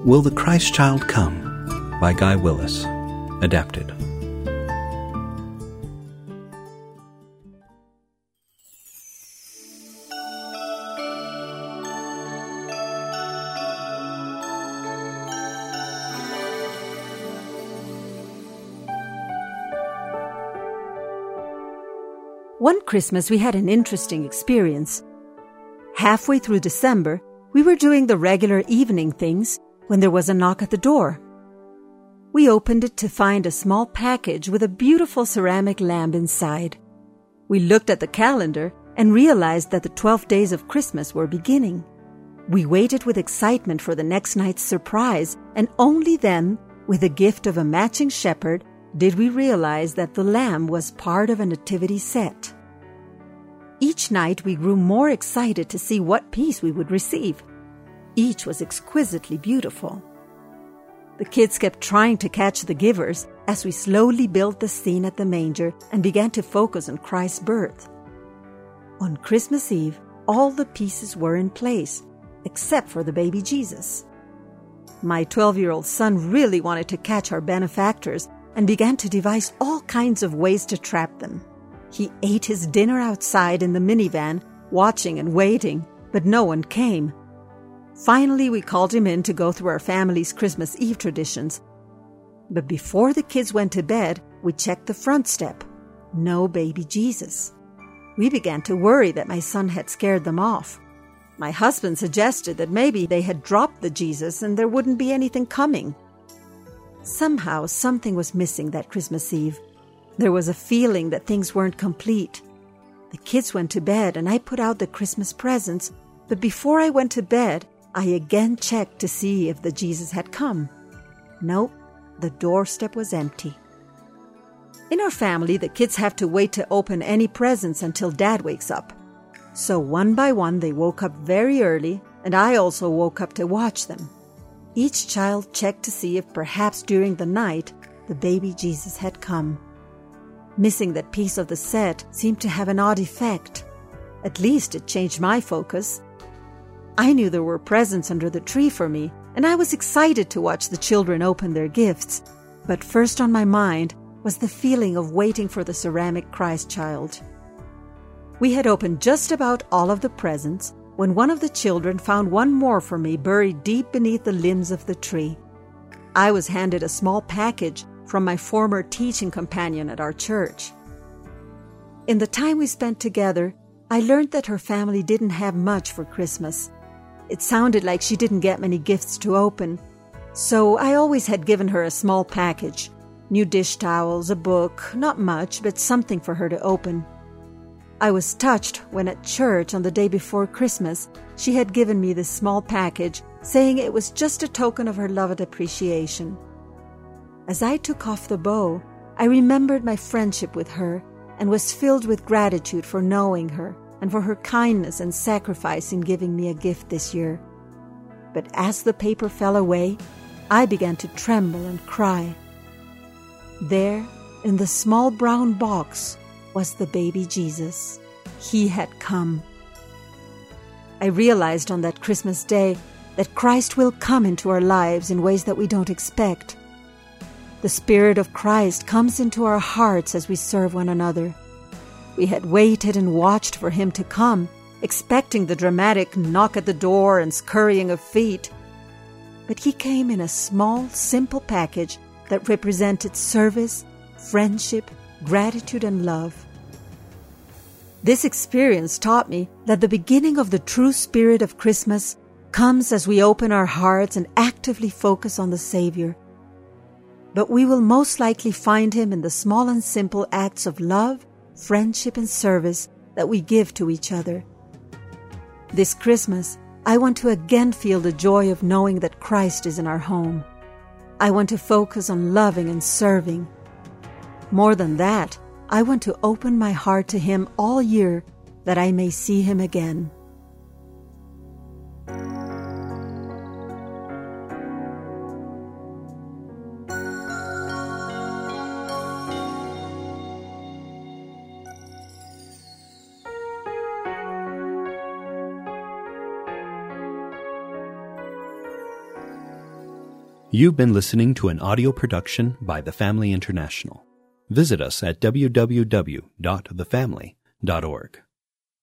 Will the Christ Child Come? By Guy Willis. Adapted. One Christmas, we had an interesting experience. Halfway through December, we were doing the regular evening things when there was a knock at the door. We opened it to find a small package with a beautiful ceramic lamb inside. We looked at the calendar and realized that the 12 days of Christmas were beginning. We waited with excitement for the next night's surprise, and only then, with the gift of a matching shepherd, did we realize that the lamb was part of a nativity set. Each night we grew more excited to see what piece we would receive. Each was exquisitely beautiful. The kids kept trying to catch the givers as we slowly built the scene at the manger and began to focus on Christ's birth. On Christmas Eve, all the pieces were in place, except for the baby Jesus. My 12-year-old son really wanted to catch our benefactors and began to devise all kinds of ways to trap them. He ate his dinner outside in the minivan, watching and waiting, but no one came. Finally, we called him in to go through our family's Christmas Eve traditions. But before the kids went to bed, we checked the front step. No baby Jesus. We began to worry that my son had scared them off. My husband suggested that maybe they had dropped the Jesus and there wouldn't be anything coming. Somehow, something was missing that Christmas Eve. There was a feeling that things weren't complete. The kids went to bed and I put out the Christmas presents, but before I went to bed, I again checked to see if the Jesus had come. Nope, the doorstep was empty. In our family, the kids have to wait to open any presents until Dad wakes up. So one by one, they woke up very early, and I also woke up to watch them. Each child checked to see if perhaps during the night, the baby Jesus had come. Missing that piece of the set seemed to have an odd effect. At least it changed my focus. I knew there were presents under the tree for me, and I was excited to watch the children open their gifts. But first on my mind was the feeling of waiting for the ceramic Christ child. We had opened just about all of the presents when one of the children found one more for me buried deep beneath the limbs of the tree. I was handed a small package from my former teaching companion at our church. In the time we spent together, I learned that her family didn't have much for Christmas. It sounded like she didn't get many gifts to open, so I always had given her a small package, new dish towels, a book, not much, but something for her to open. I was touched when at church on the day before Christmas, she had given me this small package, saying it was just a token of her love and appreciation. As I took off the bow, I remembered my friendship with her and was filled with gratitude for knowing her and for her kindness and sacrifice in giving me a gift this year. But as the paper fell away, I began to tremble and cry. There, in the small brown box, was the baby Jesus. He had come. I realized on that Christmas day that Christ will come into our lives in ways that we don't expect. The Spirit of Christ comes into our hearts as we serve one another. We had waited and watched for Him to come, expecting the dramatic knock at the door and scurrying of feet. But He came in a small, simple package that represented service, friendship, gratitude, and love. This experience taught me that the beginning of the true spirit of Christmas comes as we open our hearts and actively focus on the Savior. But we will most likely find Him in the small and simple acts of love, friendship, and service that we give to each other. This Christmas, I want to again feel the joy of knowing that Christ is in our home. I want to focus on loving and serving. More than that, I want to open my heart to Him all year that I may see Him again. You've been listening to an audio production by The Family International. Visit us at www.thefamily.org.